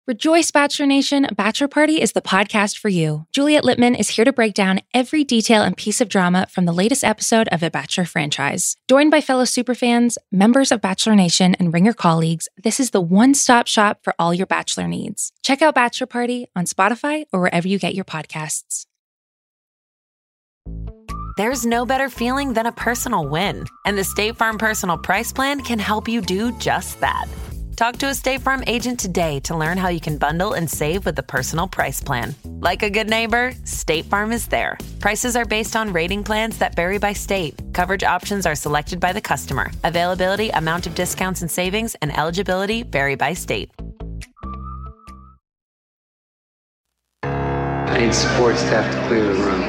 Rejoice, Bachelor Nation. Bachelor Party is the podcast for you. Juliet Littman is here to break down every detail and piece of drama from the latest episode of a Bachelor franchise. Joined by fellow superfans, members of Bachelor Nation, and Ringer colleagues, this is the one-stop shop for all your Bachelor needs. Check out Bachelor Party on Spotify or wherever you get your podcasts. There's no better feeling than a personal win, and the State Farm Personal Price Plan can help you do just that. Talk to a State Farm agent today to learn how you can bundle and save with the Personal Price Plan. Like a good neighbor, State Farm is there. Prices are based on rating plans that vary by state. Coverage options are selected by the customer. Availability, amount of discounts and savings, and eligibility vary by state. I need sports to have to clear the room.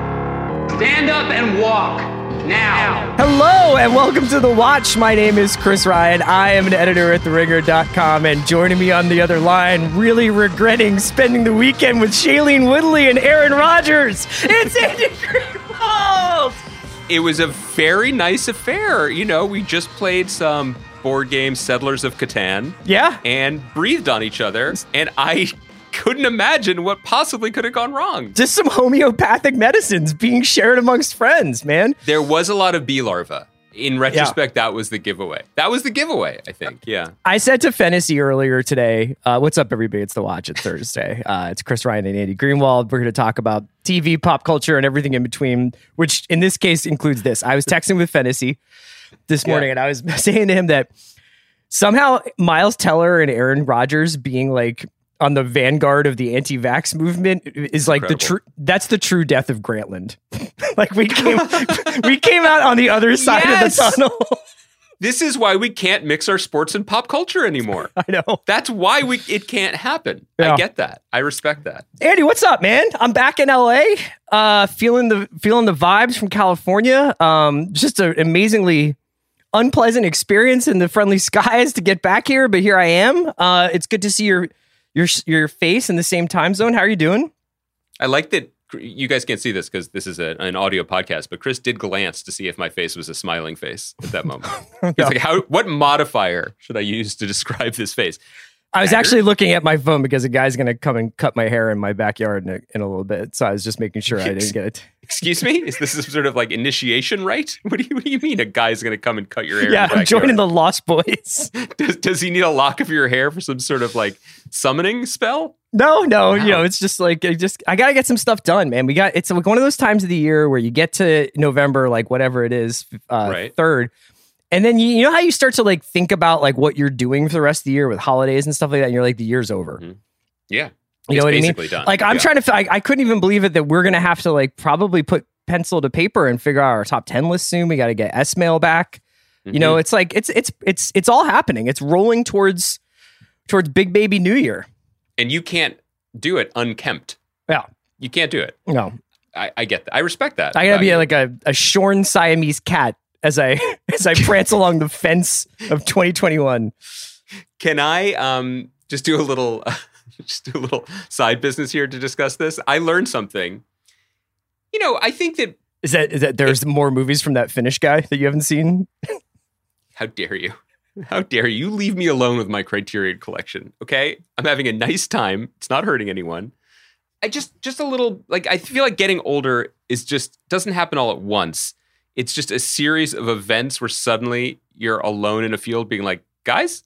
Stand up and walk. Now. Hello and welcome to The Watch. My name is Chris Ryan. I am an editor at TheRinger.com, and joining me on the other line, really regretting spending the weekend with Shailene Woodley and Aaron Rodgers, it's Andy Greenwald! It was a very nice affair. You know, we just played some board game, Settlers of Catan. Yeah. And breathed on each other, and I couldn't imagine what possibly could have gone wrong. Just some homeopathic medicines being shared amongst friends, man. There was a lot of bee larva. In retrospect, That was the giveaway. That was the giveaway, I think. Yeah. I said to Fennessy earlier today, what's up, everybody? It's The Watch. It's Thursday. It's Chris Ryan and Andy Greenwald. We're going to talk about TV, pop culture, and everything in between, which in this case includes this. I was texting with Fennessy this morning, and I was saying to him that somehow Miles Teller and Aaron Rodgers being like on the vanguard of the anti-vax movement is like that's the true death of Grantland. Like we came out on the other side of the tunnel. This is why we can't mix our sports and pop culture anymore. I know. That's why it can't happen. Yeah. I get that. I respect that. Andy, what's up, man? I'm back in LA, feeling the vibes from California. Just an amazingly unpleasant experience in the friendly skies to get back here, but here I am. It's good to see your face in the same time zone. How are you doing? I like that you guys can't see this because this is an audio podcast, but Chris did glance to see if my face was a smiling face at that moment. He's like, what modifier should I use to describe this face? I was actually looking at my phone because a guy's going to come and cut my hair in my backyard in a little bit. So I was just making sure I didn't get it. Excuse me? Is this some sort of like initiation rite? What do you mean a guy's going to come and cut your hair? Yeah, I'm joining the Lost Boys. Does he need a lock of your hair for some sort of like summoning spell? No. Wow. You know, it's just like, I got to get some stuff done, man. It's like one of those times of the year where you get to November, like whatever it is, 3rd. And then you know how you start to like think about like what you're doing for the rest of the year with holidays and stuff like that, and you're like, the year's over. Mm-hmm. Yeah. You know what I mean? Done. Like I'm trying to, I couldn't even believe it that we're going to have to like probably put pencil to paper and figure out our top 10 list soon. We got to get S-Mail back. Mm-hmm. You know, it's like, it's all happening. It's rolling towards big baby New Year. And you can't do it unkempt. Yeah. You can't do it. No. I get that. I respect that. I gotta be like a shorn Siamese cat as I prance along the fence of 2021. Can I just do a little side business here to discuss this? I learned something. You know, I think that is that there's more movies from that Finnish guy that you haven't seen. How dare you? How dare you? You leave me alone with my Criterion collection, okay? I'm having a nice time. It's not hurting anyone. I just a little, like, I feel like getting older doesn't happen all at once. It's just a series of events where suddenly you're alone in a field being like, guys,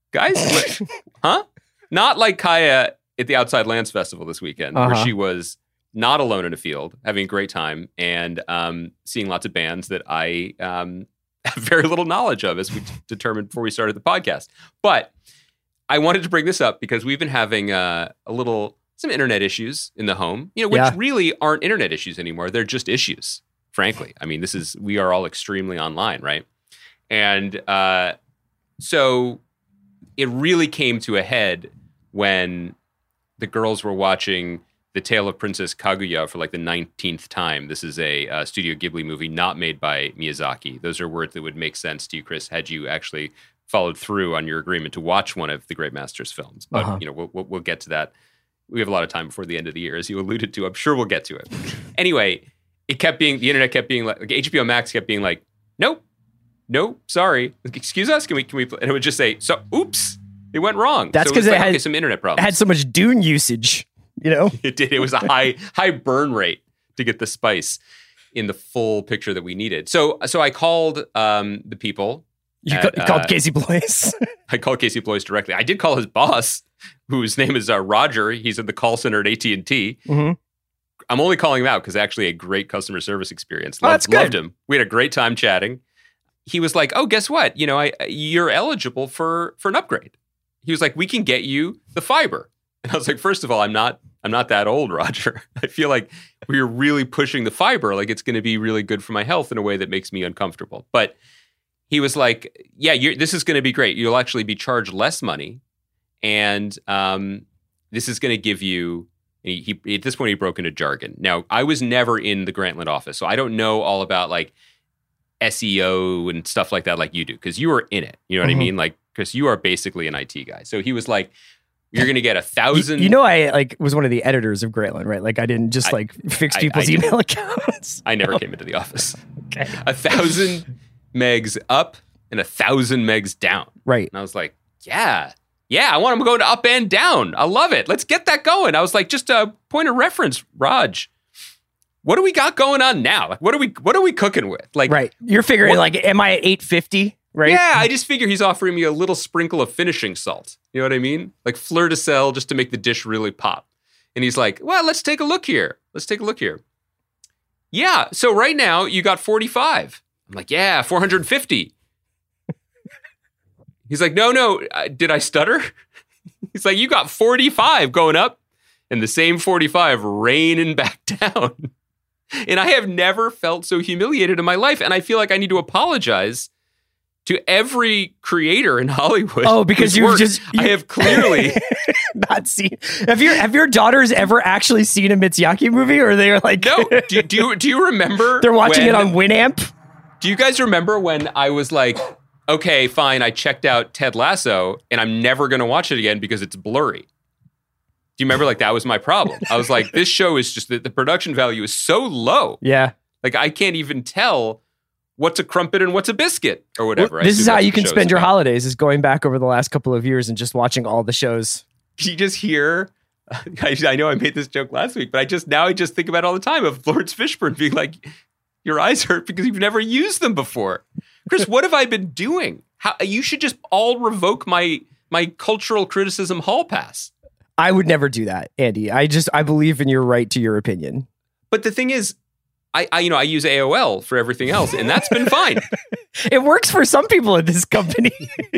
huh? Not like Kaya at the Outside Lands Festival this weekend, where she was not alone in a field, having a great time, and seeing lots of bands that I have very little knowledge of, as we determined before we started the podcast. But I wanted to bring this up because we've been having some internet issues in the home, you know, which really aren't internet issues anymore. They're just issues, frankly. I mean, we are all extremely online, right? And so it really came to a head when the girls were watching The Tale of Princess Kaguya for like the 19th time. This is a Studio Ghibli movie not made by Miyazaki. Those are words that would make sense to you, Chris, had you actually followed through on your agreement to watch one of the Great Master's films. But, you know, we'll get to that. We have a lot of time before the end of the year, as you alluded to. I'm sure we'll get to it. Anyway, the internet kept being like HBO Max kept being like, nope, sorry. Excuse us? Can we, and it would just say, so, oops. It went wrong. That's So because it had some internet problems. had so much Dune usage, you know? It did. It was a high burn rate to get the spice in the full picture that we needed. So I called the people. You called Casey Bloys. I called Casey Bloys directly. I did call his boss, whose name is Roger. He's in the call center at AT&T. Mm-hmm. I'm only calling him out because actually a great customer service experience. That's good. Loved him. We had a great time chatting. He was like, "Oh, guess what? You know, you're eligible for an upgrade." He was like, "We can get you the fiber." And I was like, "First of all, I'm not that old, Roger. I feel like we're really pushing the fiber. Like it's going to be really good for my health in a way that makes me uncomfortable." But he was like, "Yeah, this is going to be great. You'll actually be charged less money, and this is going to give you." He at this point he broke into jargon. Now I was never in the Grantland office, so I don't know all about like SEO and stuff like that like you do because you were in it. You know what I mean? Like because you are basically an IT guy. So he was like, "You're going to get 1,000." You know, I like was one of the editors of Grantland, right? Like I didn't just fix people's email accounts. I never came into the office. Okay. 1,000 megs up and 1,000 megs down. Right. And I was like, yeah, I want them going up and down. I love it. Let's get that going. I was like, just a point of reference, Raj. What do we got going on now? What are we cooking with? Like, right. You're figuring like, am I at 850? Right. Yeah, I just figure he's offering me a little sprinkle of finishing salt. You know what I mean? Like fleur de sel just to make the dish really pop. And he's like, well, let's take a look here. Yeah. So right now you got 45. I'm like, yeah, 450. He's like, no, did I stutter? He's like, you got 45 going up and the same 45 raining back down. And I have never felt so humiliated in my life. And I feel like I need to apologize to every creator in Hollywood. Oh, because I have clearly not seen. Have your daughters ever actually seen a Mitsuyaki movie, or they are like, no? Do you remember? They're watching it on Winamp. Do you guys remember when I was like, okay, fine, I checked out Ted Lasso, and I'm never going to watch it again because it's blurry? Do you remember? Like that was my problem. I was like, this show is just the production value is so low. Yeah, like I can't even tell what's a crumpet and what's a biscuit or whatever. Well, this is how you can spend your holidays, is going back over the last couple of years and just watching all the shows. You just hear, I know I made this joke last week, but I just think about it all the time of Lawrence Fishburne being like, your eyes hurt because you've never used them before. Chris, what have I been doing? You should just all revoke my cultural criticism hall pass. I would never do that, Andy. I believe in your right to your opinion. But the thing is, I use AOL for everything else, and that's been fine. It works for some people at this company.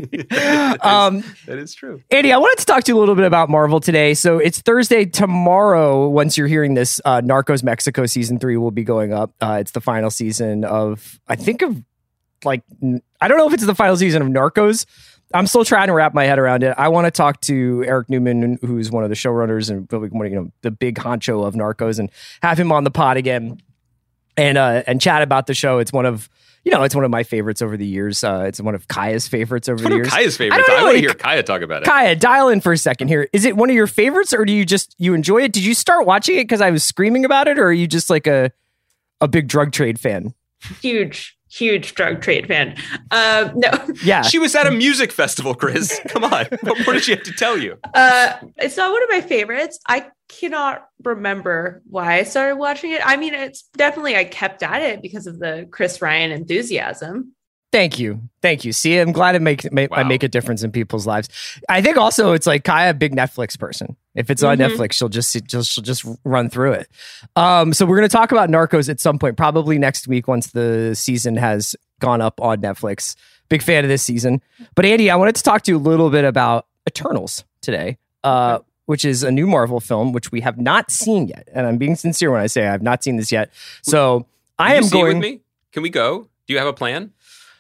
That is true. Andy, I wanted to talk to you a little bit about Marvel today. So it's Thursday. Tomorrow, once you're hearing this, Narcos Mexico Season 3 will be going up. It's the final season of, I don't know if it's the final season of Narcos. I'm still trying to wrap my head around it. I want to talk to Eric Newman, who's one of the showrunners and the big honcho of Narcos, and have him on the pod again. And chat about the show. It's one of my favorites over the years. It's one of Kaya's favorites over the years. Kaya's favorites. I want to hear Kaya talk about it. Kaya, dial in for a second here. Is it one of your favorites, or do you enjoy it? Did you start watching it because I was screaming about it, or are you just like a big drug trade fan? Huge drug trade fan. No. Yeah. She was at a music festival, Chris. Come on. What did she have to tell you? It's not one of my favorites. I cannot remember why I started watching it. I mean, it's definitely, I kept at it because of the Chris Ryan enthusiasm. Thank you. See, I'm glad I make a difference in people's lives. I think also it's like Kaya, a big Netflix person. If it's on Netflix, she'll just run through it. So we're going to talk about Narcos at some point, probably next week once the season has gone up on Netflix. Big fan of this season. But Andy, I wanted to talk to you a little bit about Eternals today, which is a new Marvel film, which we have not seen yet. And I'm being sincere when I say I have not seen this yet. So I am going. With me? Can we go? Do you have a plan?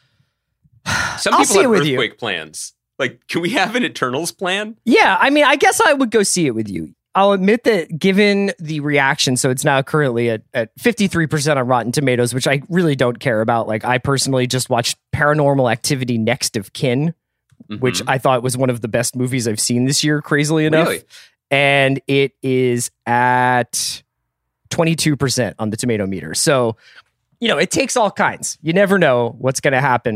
Some I'll people see have it with earthquake you. Plans. Like, can we have an Eternals plan? Yeah, I mean, I guess I would go see it with you. I'll admit that given the reaction, so it's now currently at 53% on Rotten Tomatoes, which I really don't care about. Like, I personally just watched Paranormal Activity Next of Kin, which I thought was one of the best movies I've seen this year, crazily enough. Really? And it is at 22% on the tomato meter. So, it takes all kinds. You never know what's going to happen.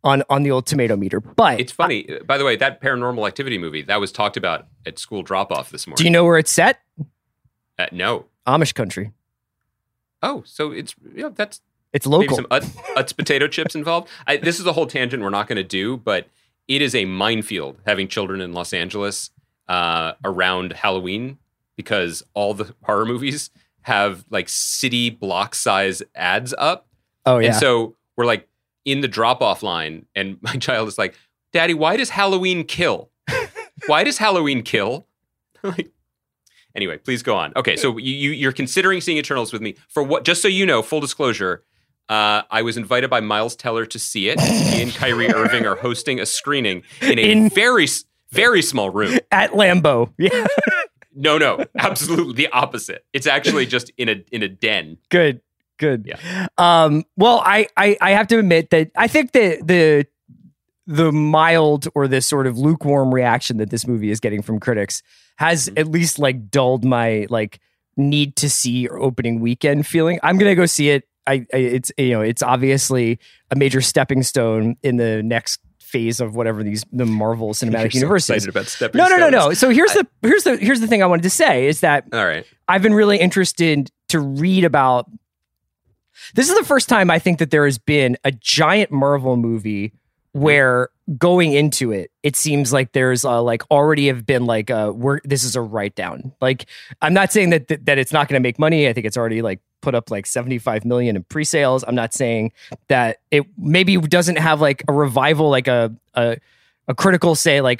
on the old tomato meter. But It's funny. By the way, that Paranormal Activity movie, that was talked about at school drop-off this morning. do you know where it's set? No. Amish country. Oh, so it's, that's It's maybe local. some Utz potato chips involved. This is a whole tangent we're not going to do, but it is a minefield having children in Los Angeles around Halloween, because all the horror movies have like city block size ads up. Oh yeah. And so we're like in the drop-off line, and my child is like, Daddy, why does Halloween kill? Why does Halloween kill? Like, anyway, please go on. Okay, so you're considering seeing Eternals with me. For what? Just so you know, full disclosure, I was invited by Miles Teller to see it. He and Kyrie Irving are hosting a screening in a very, very small room. At Lambeau. Yeah. No, absolutely the opposite. It's actually just in a den. Good. Yeah. Well, I have to admit that I think that the mild or this sort of lukewarm reaction that this movie is getting from critics has at least like dulled my like need to see or opening weekend feeling. I'm gonna go see it. It's it's obviously a major stepping stone in the next phase of whatever the Marvel Cinematic Universe is. Excited about stepping No. stones. So here's the thing I wanted to say is that All right. I've been really interested to read about. This is the first time I think that there has been a giant Marvel movie where going into it, it seems like there's like already have been like this is a write down. Like, I'm not saying that it's not going to make money. I think it's already like put up like 75 million in pre-sales. I'm not saying that it maybe doesn't have like a revival, like a critical say like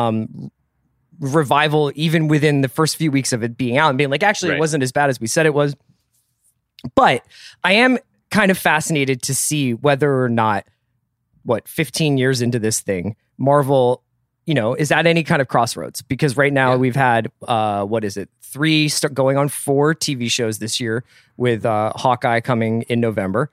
revival even within the first few weeks of it being out and being like, actually, It wasn't as bad as we said it was. But I am kind of fascinated to see whether or not 15 years into this thing, Marvel, is at any kind of crossroads, because right now we've had, 3 going on 4 TV shows this year with Hawkeye coming in November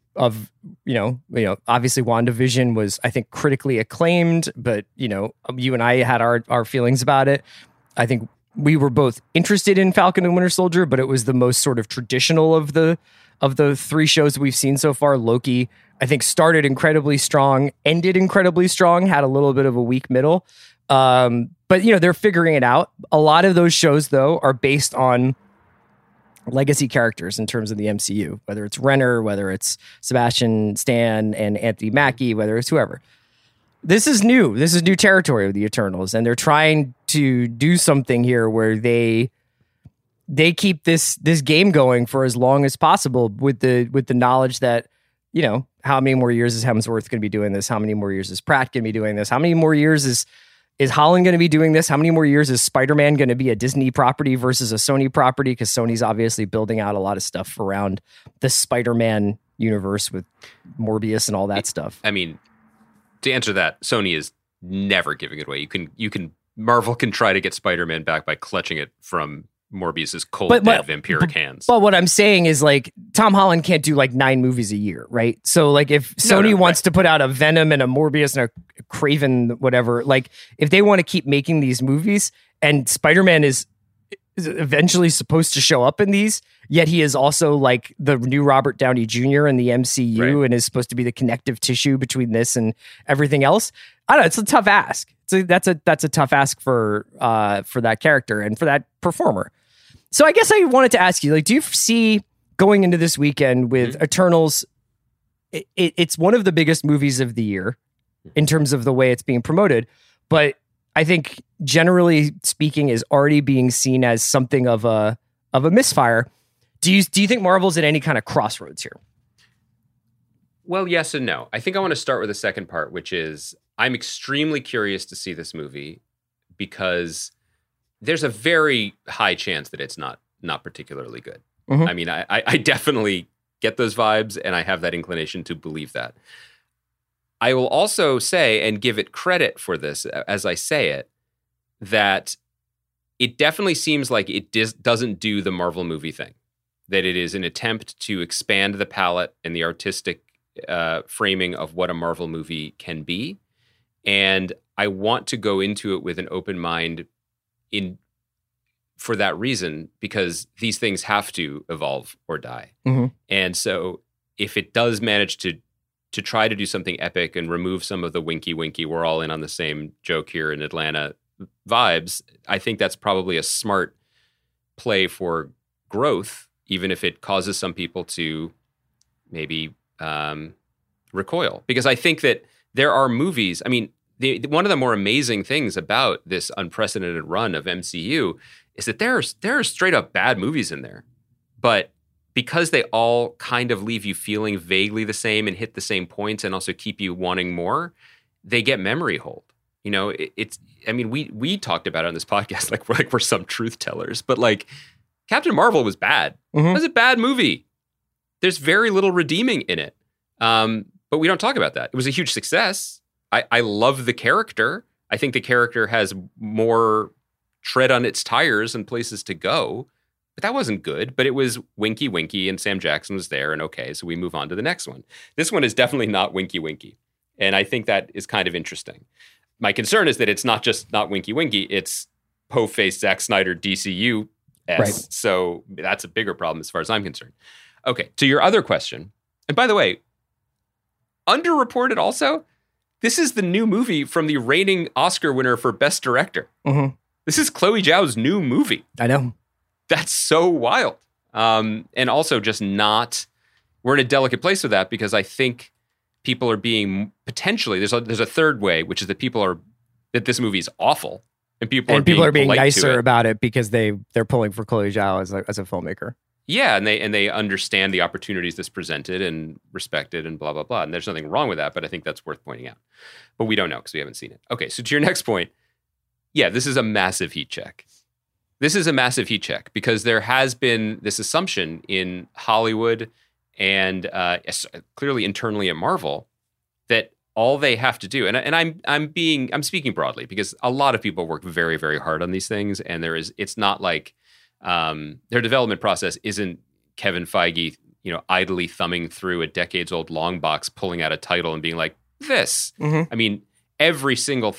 obviously WandaVision was, I think, critically acclaimed, but you and I had our feelings about it. I think we were both interested in Falcon and Winter Soldier, but it was the most sort of traditional of the 3 shows we've seen so far. Loki, I think, started incredibly strong, ended incredibly strong, had a little bit of a weak middle. But they're figuring it out. A lot of those shows, though, are based on legacy characters in terms of the MCU, whether it's Renner, whether it's Sebastian Stan and Anthony Mackie, whether it's whoever. This is new. This is new territory of the Eternals, and they're trying to do something here where they keep this game going for as long as possible with the knowledge that, how many more years is Hemsworth going to be doing this? How many more years is Pratt going to be doing this? How many more years is Holland going to be doing this? How many more years is Spider-Man going to be a Disney property versus a Sony property? Because Sony's obviously building out a lot of stuff around the Spider-Man universe with Morbius and all that stuff. I mean, to answer that, Sony is never giving it away. Marvel can try to get Spider-Man back by clutching it from Morbius's cold, dead vampiric hands. But what I'm saying is, like, Tom Holland can't do like 9 movies a year, right? So, like, if Sony wants to put out a Venom and a Morbius and a Craven, whatever, like, if they want to keep making these movies, and Spider-Man is eventually supposed to show up in these, yet he is also like the new Robert Downey Jr. in the MCU and is supposed to be the connective tissue between this and everything else. I don't know. It's a tough ask. That's a tough ask for that character and for that performer. So I guess I wanted to ask you, like, do you see going into this weekend with Eternals? It's one of the biggest movies of the year in terms of the way it's being promoted, but I think generally speaking is already being seen as something of a misfire. Do you think Marvel's at any kind of crossroads here? Well, yes and no. I think I want to start with the second part, which is I'm extremely curious to see this movie because there's a very high chance that it's not particularly good. Mm-hmm. I mean, I definitely get those vibes, and I have that inclination to believe that. I will also say, and give it credit for this as I say it, that it definitely seems like it doesn't do the Marvel movie thing, that it is an attempt to expand the palette and the artistic framing of what a Marvel movie can be. And I want to go into it with an open mind for that reason, because these things have to evolve or die. Mm-hmm. And so if it does manage to to try to do something epic and remove some of the winky, we're all in on the same joke here in Atlanta vibes, I think that's probably a smart play for growth, even if it causes some people to maybe recoil. Because I think that there are movies, I mean, one of the more amazing things about this unprecedented run of MCU is that there are straight up bad movies in there. But because they all kind of leave you feeling vaguely the same and hit the same points and also keep you wanting more, they get memory hold. You know, we talked about it on this podcast like we're some truth tellers, but like Captain Marvel was bad. Mm-hmm. It was a bad movie. There's very little redeeming in it. But we don't talk about that. It was a huge success. I love the character. I think the character has more tread on its tires and places to go. But that wasn't good. But it was winky, and Sam Jackson was there, and okay, so we move on to the next one. This one is definitely not winky. And I think that is kind of interesting. My concern is that it's not just not winky, it's po-faced Zack Snyder DCU-esque. Right. So that's a bigger problem as far as I'm concerned. Okay, to your other question. And by the way, underreported also, this is the new movie from the reigning Oscar winner for Best Director. Mm-hmm. This is Chloe Zhao's new movie. I know. That's so wild. And also just not, we're in a delicate place with that because I think people are being potentially, there's a third way, which is that this movie is awful. And people are being nicer about it because they're pulling for Chloe Zhao as a filmmaker. Yeah, and they understand the opportunities this presented and respected and blah, blah, blah. And there's nothing wrong with that, but I think that's worth pointing out. But we don't know because we haven't seen it. Okay, so to your next point, yeah, this is a massive heat check. This is a massive heat check because there has been this assumption in Hollywood and clearly internally at Marvel that all they have to do, and I'm speaking broadly because a lot of people work very, very hard on these things, and it's not like their development process isn't Kevin Feige, idly thumbing through a decades-old long box, pulling out a title and being like, this. Mm-hmm. I mean, every single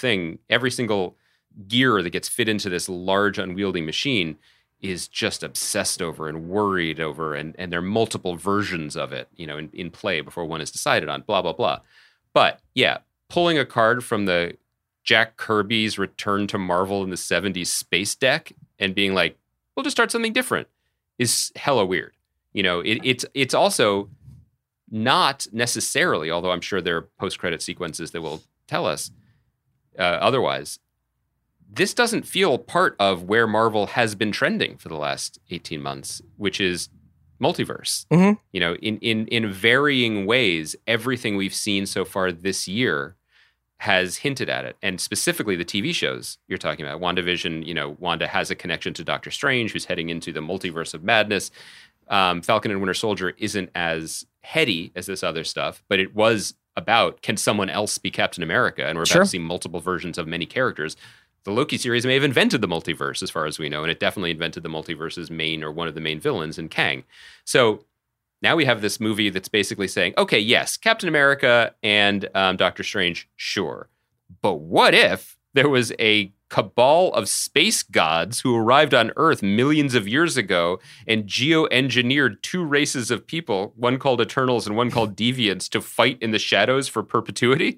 gear that gets fit into this large, unwieldy machine is just obsessed over and worried over, and there are multiple versions of it, in play before one is decided on, blah, blah, blah. But yeah, pulling a card from the Jack Kirby's Return to Marvel in the 70s space deck and being like, we'll just start something different is hella weird. It's also not necessarily, although I'm sure there are post-credit sequences that will tell us otherwise, this doesn't feel part of where Marvel has been trending for the last 18 months, which is multiverse. Mm-hmm. In varying ways, everything we've seen so far this year has hinted at it. And specifically the TV shows you're talking about. WandaVision, Wanda has a connection to Doctor Strange, who's heading into the multiverse of madness. Falcon and Winter Soldier isn't as heady as this other stuff, but it was about, can someone else be Captain America? And we're about to see multiple versions of many characters. The Loki series may have invented the multiverse, as far as we know, and it definitely invented the multiverse's main or one of the main villains in Kang. So now we have this movie that's basically saying, okay, yes, Captain America and Doctor Strange, sure. But what if there was a cabal of space gods who arrived on Earth millions of years ago and geoengineered two races of people, one called Eternals and one called Deviants, to fight in the shadows for perpetuity?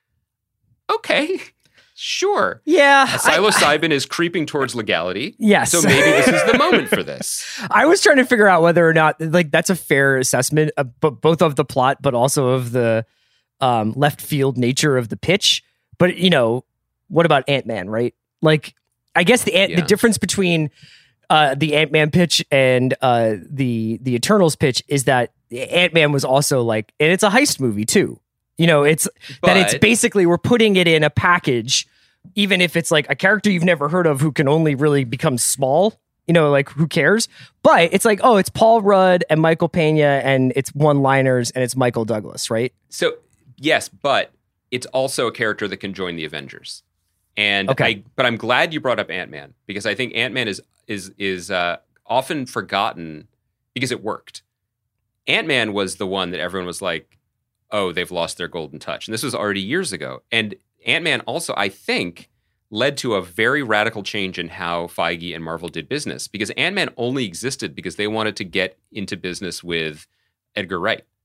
Okay. Sure. Yeah. Psilocybin is creeping towards legality. Yes. So maybe this is the moment for this. I was trying to figure out whether or not that's a fair assessment of both of the plot, but also of the left field nature of the pitch. But, what about Ant-Man, right? Like, I guess the difference between the Ant-Man pitch and the Eternals pitch is that Ant-Man was also like, and it's a heist movie too. It's basically we're putting it in a package, even if it's like a character you've never heard of who can only really become small, like who cares? But it's like, oh, it's Paul Rudd and Michael Pena and it's one-liners and it's Michael Douglas, right? So yes, but it's also a character that can join the Avengers. And but I'm glad you brought up Ant-Man because I think Ant-Man is often forgotten because it worked. Ant-Man was the one that everyone was like, oh, they've lost their golden touch. And this was already years ago. And Ant-Man also, I think, led to a very radical change in how Feige and Marvel did business because Ant-Man only existed because they wanted to get into business with Edgar Wright.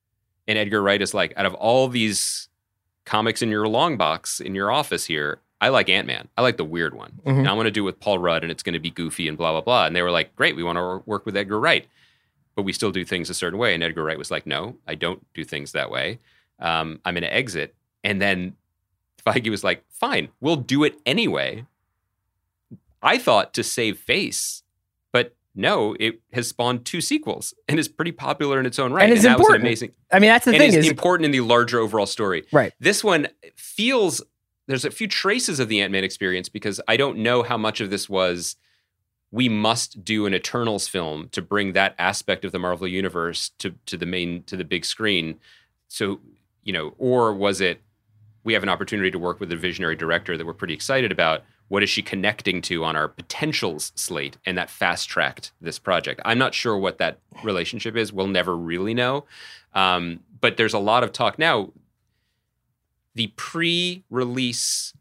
And Edgar Wright is like, out of all these comics in your long box in your office here, I like Ant-Man. I like the weird one. Mm-hmm. And I want to do it with Paul Rudd, and it's going to be goofy and blah, blah, blah. And they were like, great, we want to work with Edgar Wright. But we still do things a certain way. And Edgar Wright was like, no, I don't do things that way. I'm going to exit. And then Feige was like, fine, we'll do it anyway. I thought to save face, but no, it has spawned 2 sequels and is pretty popular in its own right. And it's important. That was an amazing. I mean, that's the thing is is important in the larger overall story. Right. This one feels, there's a few traces of the Ant-Man experience because I don't know how much of this was, we must do an Eternals film to bring that aspect of the Marvel universe to the big screen. So, or was it, we have an opportunity to work with a visionary director that we're pretty excited about. What is she connecting to on our potentials slate? And that fast-tracked this project. I'm not sure what that relationship is. We'll never really know. But there's a lot of talk now. The pre-release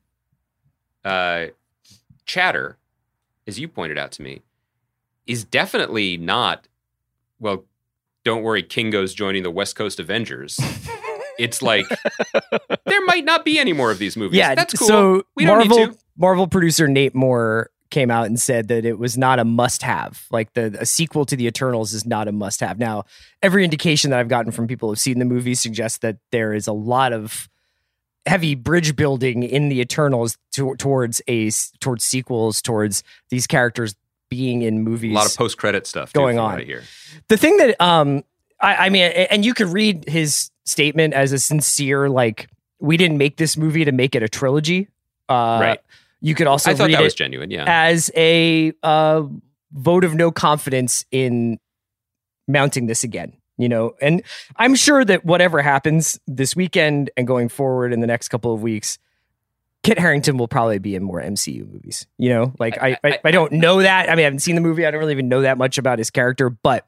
chatter, as you pointed out to me, is definitely not, well, don't worry, Kingo's joining the West Coast Avengers. It's like, there might not be any more of these movies. Yeah, that's cool. So we don't need to. Marvel producer Nate Moore came out and said that it was not a must-have. Like a sequel to the Eternals is not a must-have. Now, every indication that I've gotten from people who've seen the movie suggests that there is a lot of heavy bridge building in the Eternals towards sequels, towards these characters being in movies. A lot of post-credit stuff going on here. The thing that I mean, and you could read his statement as a sincere, like, we didn't make this movie to make it a trilogy. Right. You could also I thought read that was it genuine, yeah. as a vote of no confidence in mounting this again. And I'm sure that whatever happens this weekend and going forward in the next couple of weeks, Kit Harington will probably be in more MCU movies. I don't know that. I mean, I haven't seen the movie. I don't really even know that much about his character, but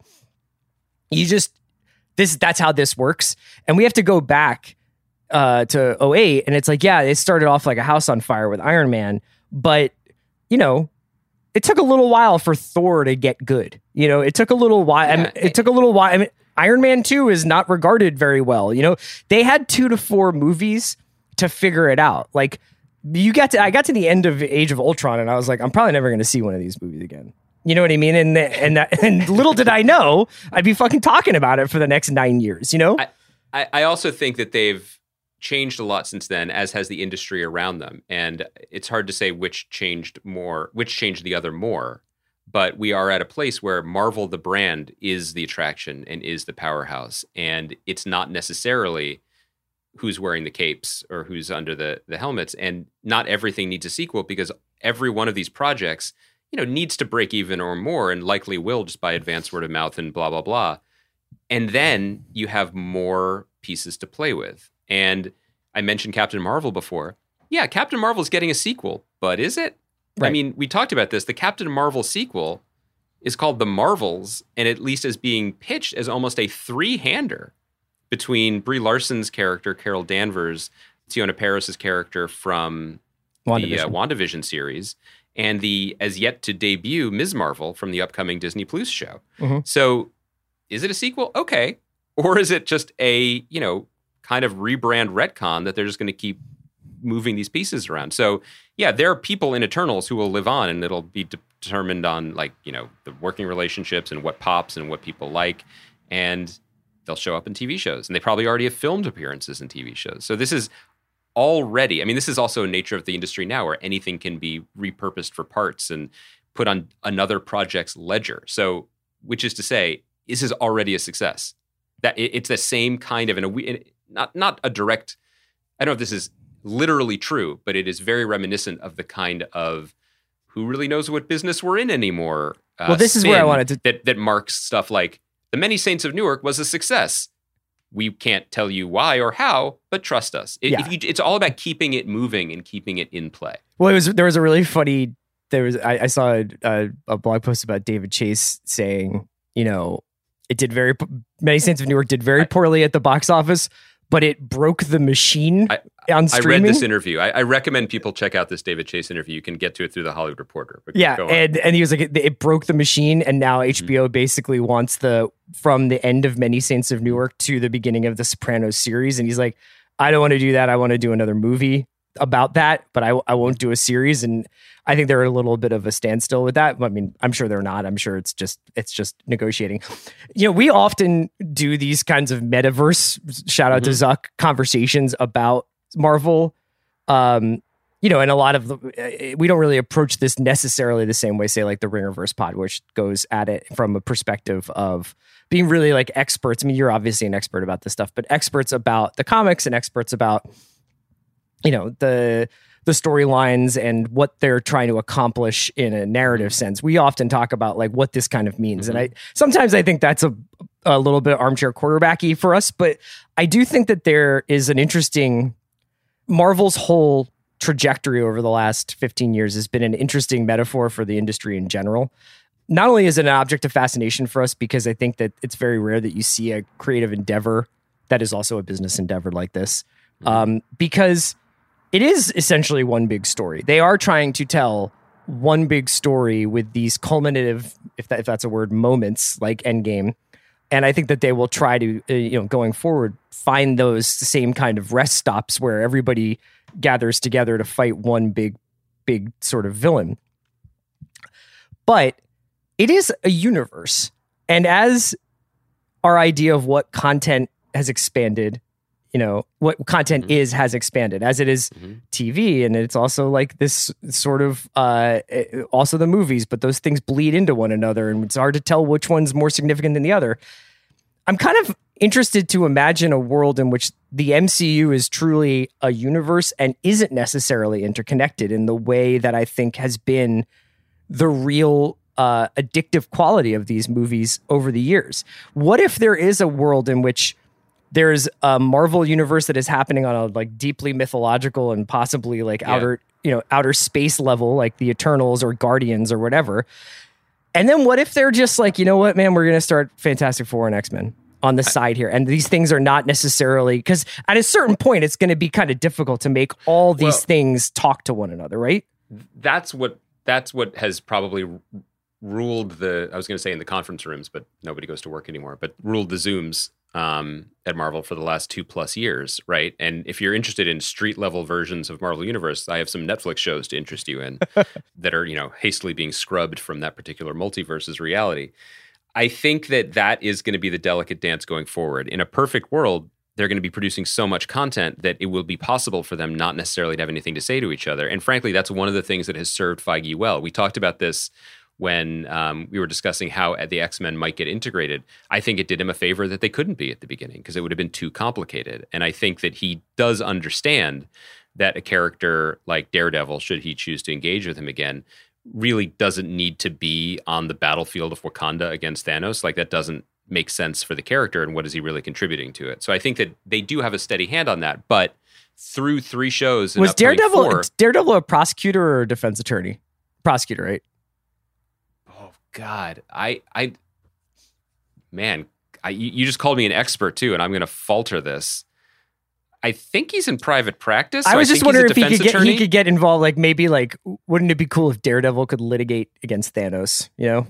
that's how this works. And we have to go back to 2008, and it's like, yeah, it started off like a house on fire with Iron Man, but it took a little while for Thor to get good. It took a little while. I mean, Iron Man 2 is not regarded very well. They had 2 to 4 movies to figure it out. Like, I got to the end of Age of Ultron, and I was like, I'm probably never going to see one of these movies again. You know what I mean? And little did I know I'd be fucking talking about it for the next 9 years. I also think that they've changed a lot since then, as has the industry around them. And it's hard to say which changed the other more. But we are at a place where Marvel, the brand, is the attraction and is the powerhouse. And it's not necessarily who's wearing the capes or who's under the helmets. And not everything needs a sequel, because every one of these projects, needs to break even or more, and likely will just by advanced word of mouth and blah, blah, blah. And then you have more pieces to play with. And I mentioned Captain Marvel before. Yeah, Captain Marvel is getting a sequel, but is it? Right. I mean, we talked about this. The Captain Marvel sequel is called The Marvels, and at least is being pitched as almost a 3-hander between Brie Larson's character, Carol Danvers, Teyonah Parris' character from the WandaVision series, and the as yet to debut Ms. Marvel from the upcoming Disney Plus show. Mm-hmm. So is it a sequel? Okay. Or is it just a, kind of rebrand retcon that they're just going to keep moving these pieces around? So yeah, there are people in Eternals who will live on, and it'll be determined on the working relationships and what pops and what people like. And they'll show up in TV shows, and they probably already have filmed appearances in TV shows. So this is already, this is also a nature of the industry now, where anything can be repurposed for parts and put on another project's ledger. So, which is to say, this is already a success. That it's the same kind of, not a direct, I don't know if this is literally true, but it is very reminiscent of the kind of who really knows what business we're in anymore. Well, this is where I wanted to... That marks stuff like The Many Saints of Newark was a success. We can't tell you why or how, but trust us. It's all about keeping it moving and keeping it in play. Well, there was a really funny, I saw a blog post about David Chase saying, Many Saints of Newark did very poorly at the box office, but it broke the machine on streaming. I read this interview. I recommend people check out this David Chase interview. You can get to it through the Hollywood Reporter. But yeah, and he was like, it broke the machine, and now HBO basically wants from the end of Many Saints of Newark to the beginning of the Sopranos series, and he's like, I don't want to do that. I want to do another movie about that, but I won't do a series. And I think they're a little bit of a standstill with that. I mean, I'm sure they're not. I'm sure it's just negotiating. We often do these kinds of metaverse, shout out to Zuck, conversations about Marvel. And a lot of we don't really approach this necessarily the same way, say like the Ringerverse pod, which goes at it from a perspective of being really like experts. I mean, you're obviously an expert about this stuff, but experts about the comics and experts about the storylines and what they're trying to accomplish in a narrative sense. We often talk about like what this kind of means. And I sometimes think that's a little bit armchair quarterbacky for us, but I do think that there is an interesting Marvel's whole trajectory over the last 15 years has been an interesting metaphor for the industry in general. Not only is it an object of fascination for us, because I think that it's very rare that you see a creative endeavor that is also a business endeavor like this, because it is essentially one big story. They are trying to tell one big story with these culminative, if that's a word, moments like Endgame. And I think that they will try to, going forward, find those same kind of rest stops where everybody gathers together to fight one big sort of villain. But it is a universe. And as our idea of what content has expanded, what content has expanded, as it is TV, and it's also like this sort of also the movies, but those things bleed into one another, and it's hard to tell which one's more significant than the other. I'm kind of interested to imagine a world in which the MCU is truly a universe and isn't necessarily interconnected in the way that I think has been the real addictive quality of these movies over the years. What if there is a world in which there's a Marvel universe that is happening on a like deeply mythological and possibly like outer space level, like the Eternals or Guardians or whatever. And then what if they're just like, you know what, man, we're going to start Fantastic Four and X-Men on the side here. And these things are not necessarily, because at a certain point, it's going to be kind of difficult to make all these things talk to one another, right? That's what has probably ruled I was going to say in the conference rooms, but nobody goes to work anymore, but ruled the Zooms at Marvel for the last 2+ years, right? And if you're interested in street level versions of Marvel Universe, I have some Netflix shows to interest you in that are, hastily being scrubbed from that particular multiverse's reality. I think that is going to be the delicate dance going forward. In a perfect world, they're going to be producing so much content that it will be possible for them not necessarily to have anything to say to each other. And frankly, that's one of the things that has served Feige well. We talked about this when we were discussing how the X-Men might get integrated. I think it did him a favor that they couldn't be at the beginning because it would have been too complicated. And I think that he does understand that a character like Daredevil, should he choose to engage with him again, really doesn't need to be on the battlefield of Wakanda against Thanos. Like, that doesn't make sense for the character, and what is he really contributing to it? So I think that they do have a steady hand on that, but through 3 shows... Was Daredevil a prosecutor or a defense attorney? Prosecutor, right? God, you just called me an expert too, and I'm going to falter this. I think he's in private practice. I was just wondering if he could get involved. Like, maybe, like, wouldn't it be cool if Daredevil could litigate against Thanos?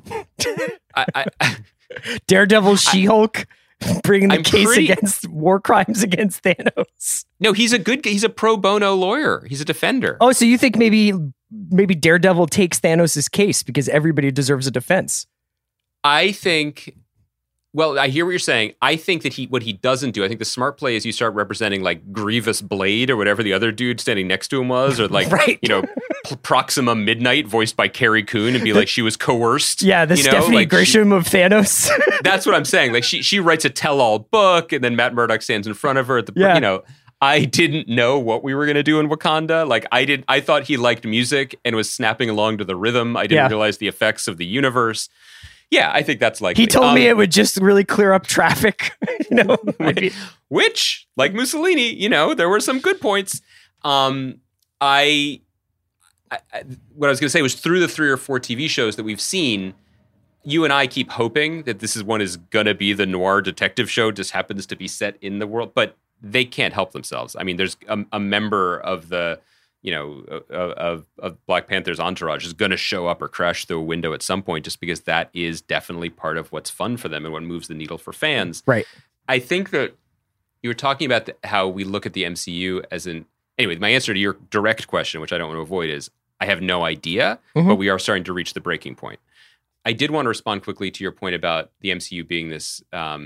Daredevil, She-Hulk, bringing the case against war crimes against Thanos. No, he's a pro bono lawyer. He's a defender. Oh, so you think maybe Daredevil takes Thanos' case because everybody deserves a defense? I think... Well, I hear what you're saying. I think that what he doesn't do, I think the smart play is you start representing like Grievous Blade or whatever the other dude standing next to him was, or like, right. Proxima Midnight voiced by Carrie Coon, and be like, she was coerced. Yeah, the Stephanie Grisham of Thanos. That's what I'm saying. Like, she writes a tell-all book, and then Matt Murdock stands in front of her at the, I didn't know what we were going to do in Wakanda. Like, I thought he liked music and was snapping along to the rhythm. I didn't realize the effects of the universe. Yeah, I think that's likely. He told me it would just really clear up traffic. Which, like Mussolini, there were some good points. What I was going to say was, through the 3 or 4 TV shows that we've seen, you and I keep hoping that this is going to be the noir detective show, just happens to be set in the world. But they can't help themselves. I mean, there's a member of the, of Black Panther's entourage is going to show up or crash through a window at some point, just because that is definitely part of what's fun for them and what moves the needle for fans. Right. I think that you were talking about how we look at the MCU as anyway, my answer to your direct question, which I don't want to avoid, is I have no idea, but we are starting to reach the breaking point. I did want to respond quickly to your point about the MCU being this,